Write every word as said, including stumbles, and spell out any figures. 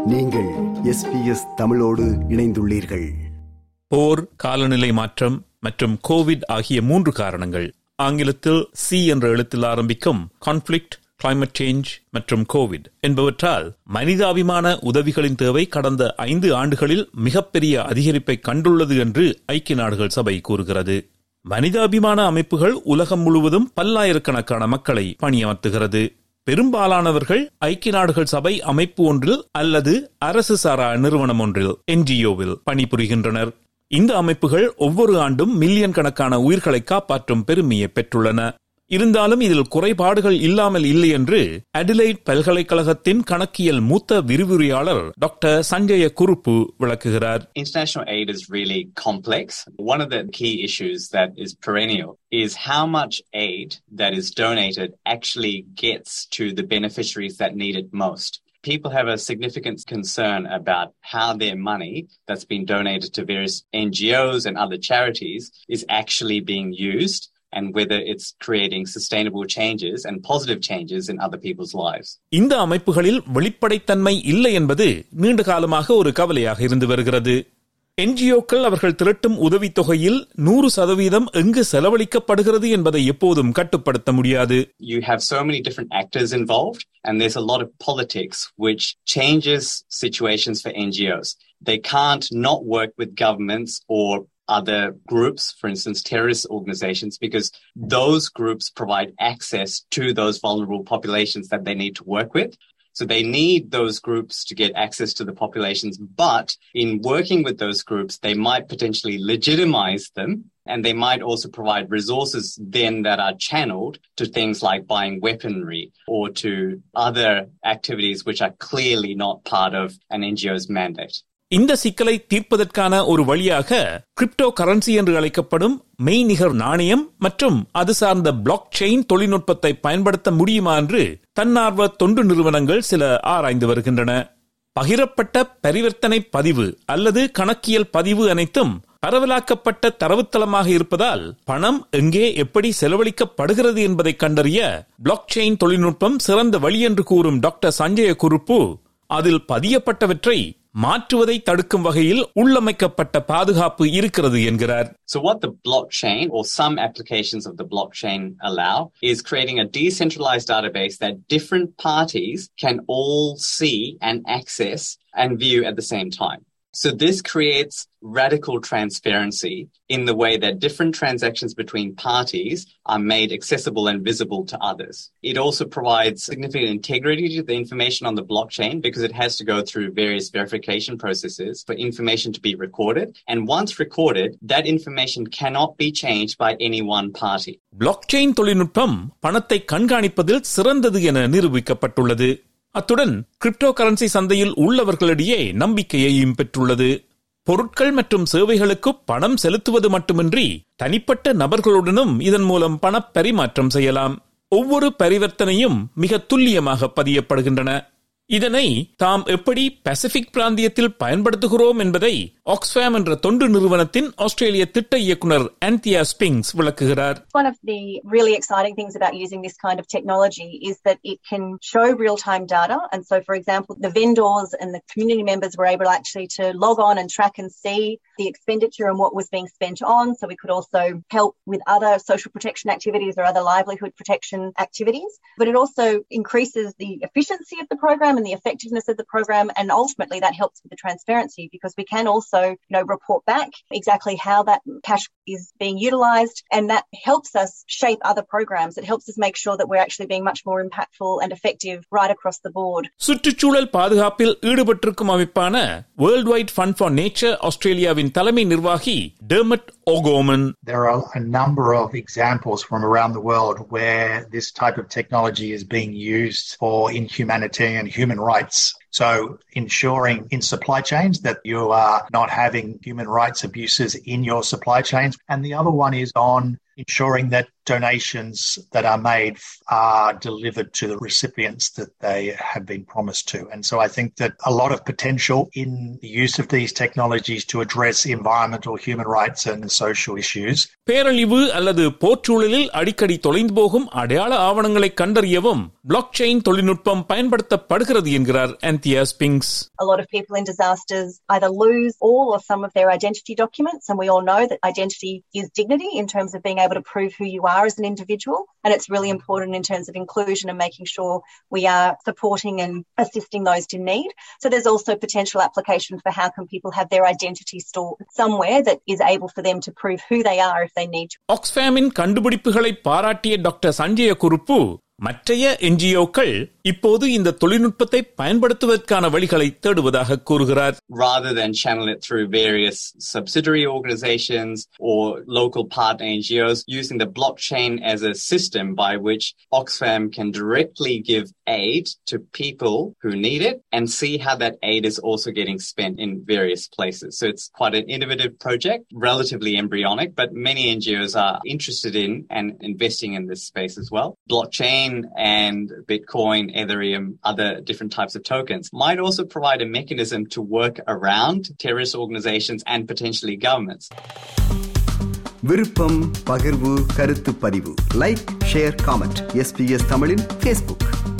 நீங்கள் S B S தமிழோடு இணைந்துள்ளீர்கள். போர், காலநிலை மாற்றம் மற்றும் கோவிட் ஆகிய மூன்று காரணங்கள். ஆங்கிலத்தில் சி என்ற எழுத்தில் ஆரம்பிக்கும் கான்ஃபிளிக்ட், கிளைமேட் சேஞ்ச் மற்றும் கோவிட் என்பவற்றால் மனிதாபிமான உதவிகளின் தேவை கடந்த ஐந்து ஆண்டுகளில் மிகப்பெரிய அதிகரிப்பை கண்டுள்ளது என்று ஐக்கிய நாடுகள் சபை கூறுகிறது. மனிதாபிமான அமைப்புகள் உலகம் முழுவதும் பல்லாயிரக்கணக்கான மக்களை பணியமர்த்துகிறது. பெரும்பாலானவர்கள் ஐக்கிய நாடுகள் சபை அமைப்பு ஒன்றில் அல்லது அரசு சாரா நிறுவனம் ஒன்றில் என்ஜிஓவில் பணிபுரிகின்றனர். இந்த அமைப்புகள் ஒவ்வொரு ஆண்டும் மில்லியன் கணக்கான உயிர்களை காப்பாற்றும் பெருமையை பெற்றுள்ளன. இருந்தாலும் இதில் குறைபாடுகள் இல்லாமல் இல்லை என்று அடிலைட் பல்கலைக்கழகத்தின் கணக்கியல் மூத்த விரிவுரையாளர் டாக்டர் சஞ்சய குருப்பு விளக்குகிறார். International aid is really complex. One of the key issues that is perennial is how much aid that is donated actually gets to the beneficiaries that need it most. People have a significant concern about how their money that's been donated to various N G Os and other charities is actually being used, and whether it's creating sustainable changes and positive changes in other people's lives. இந்த அமைப்புகளில் வெளிப்படைத்தன்மை இல்லை என்பது நீண்ட காலமாக ஒரு கவலையாக இருந்து வருகிறது. என்ஜிஓக்கள் அவர்கள் திரட்டும் உதவித்தொகையில் நூறு சதவீதம் எங்கு செலவழிக்கப்படுகிறது என்பதை எப்போதும் கட்டுப்படுத்த முடியாது. You have so many different actors involved, and there's a lot of politics which changes situations for N G Os. They can't not work with governments or other groups, for instance, terrorist organizations, because those groups provide access to those vulnerable populations that they need to work with. So they need those groups to get access to the populations, but in working with those groups, they might potentially legitimize them, and they might also provide resources then that are channeled to things like buying weaponry or to other activities which are clearly not part of an N G O's mandate. இந்த சிக்கலை தீர்ப்பதற்கான ஒரு வழியாக crypto currency என்று அழைக்கப்படும் மெய்நிகர் நாணயம் மற்றும் அது சார்ந்த பிளாக் செயின் தொழில்நுட்பத்தை பயன்படுத்த முடியுமா என்று தன்னார்வ தொண்டு நிறுவனங்கள் சில ஆராய்ந்து வருகின்றன. பகிரப்பட்ட பரிவர்த்தனை பதிவு அல்லது கணக்கியல் பதிவு அனைத்தும் பரவலாக்கப்பட்ட தரவுத்தளமாக இருப்பதால் பணம் எங்கே எப்படி செலவழிக்கப்படுகிறது என்பதை கண்டறிய பிளாக் செயின் தொழில்நுட்பம் சிறந்த வழி என்று கூறும் டாக்டர் சஞ்சய குருப்பு, அதில் பதியப்பட்டவற்றை மாற்றுவதை தடுக்கும் வகையில் உள்ளமைக்கப்பட்ட பாதுகாப்பு இருக்கிறது என்கிறார். So what the blockchain or some applications of the blockchain allow is creating a decentralized database that different parties can all see and access and view at the same time. So this creates radical transparency in the way that different transactions between parties are made accessible and visible to others. It also provides significant integrity to the information on the blockchain because it has to go through various verification processes for information to be recorded. And once recorded, that information cannot be changed by any one party. Blockchain தொழில்நுட்பம் பணத்தை கண்காணிப்பதில் சிறந்தது என நிரூபிக்கப்பட்டுள்ளது. அத்துடன் crypto currency சந்தையில் உள்ளவர்களிடையே நம்பிக்கையையும் பெற்றுள்ளது. பொருட்கள் மற்றும் சேவைகளுக்கு பணம் செலுத்துவது மட்டுமின்றி தனிப்பட்ட நபர்களுடனும் இதன் மூலம் பண பரிமாற்றம் செய்யலாம். ஒவ்வொரு பரிவர்த்தனையும் மிக துல்லியமாக பதியப்படுகின்றன. இதனை தாம் எப்படி பசிபிக் பிராந்தியத்தில் பயன்படுத்துகிறோம் என்பதை ஆக்ஸ்ஃபேம் என்ற தொண்டு நிறுவனத்தின் ஆஸ்திரேலிய திட்ட இயக்குனர் ஆந்தியா ஸ்பிங்ஸ் விளக்குகிறார். One of the really exciting things about using this kind of technology is that it can show real-time data. And so, for example, the vendors and the community members were able actually to log on and track and see the expenditure and what was being spent on. So we could also help with other social protection activities or other livelihood protection activities. But it also increases the efficiency of the program and the effectiveness of the program, and ultimately that helps with the transparency because we can also, you know, report back exactly how that cash is being utilised, and that helps us shape other programs. It helps us make sure that we're actually being much more impactful and effective right across the board. சுற்றுச்சூழல் பாதுகாப்பில் ஈடுபட்டிருக்கும் அமைப்பான World Wide Fund for Nature ஆஸ்திரேலியாவின் தலைமை நிர்வாகி டெர்மட் ஓகோமன். There are a number of examples from around the world where this type of technology is being used for in humanitarian human rights. So ensuring in supply chains that you are not having human rights abuses in your supply chains. And the other one is on ensuring that donations that are made are delivered to the recipients that they have been promised to. And so I think that a lot of potential in the use of these technologies to address environmental, human rights and social issues. பேரழிவு அல்லது போர்ச்சூழலில் அடிக்கடி தொலைந்து போகும் அடையாள ஆவணங்களை கண்டறியவும் block chain தொழில்நுட்பம் பயன்படுத்தப்படுகிறது என்கிறார் Anthea Spinks. A lot of people in disasters either lose all or some of their identity documents, and we all know that identity is dignity in terms of being able to prove who you are as an individual, and it's really important in terms of inclusion and making sure we are supporting and assisting those in need. So there's also potential application for how can people have their identity stored somewhere that is able for them to prove who they are if they need to. ஆக்ஸ்ஃபேமின் கண்டுபிடிப்புகளை பாராட்டிய doctor Sanjaya group மற்றைய என்ஜிஓக்கள் இப்போது இந்த தொழில்நுட்பத்தை பயன்படுத்துவதற்கான வழிகளை தேடுவதாக கூறுகிறார். Rather than channel it through various subsidiary organizations or local partner N G Os, using the blockchain as a system by which Oxfam can directly give aid to people who need it and see how that aid is also getting spent in various places. So it's quite an innovative project, relatively embryonic, but many N G Os are interested in and investing in this space as well. Blockchain and Bitcoin, Ethereum, other different types of tokens might also provide a mechanism to work around terrorist organizations and potentially governments. விருப்பம், பகிர்வு, கருத்து பதிவு. Like, share, comment. S B S தமிழின் Facebook.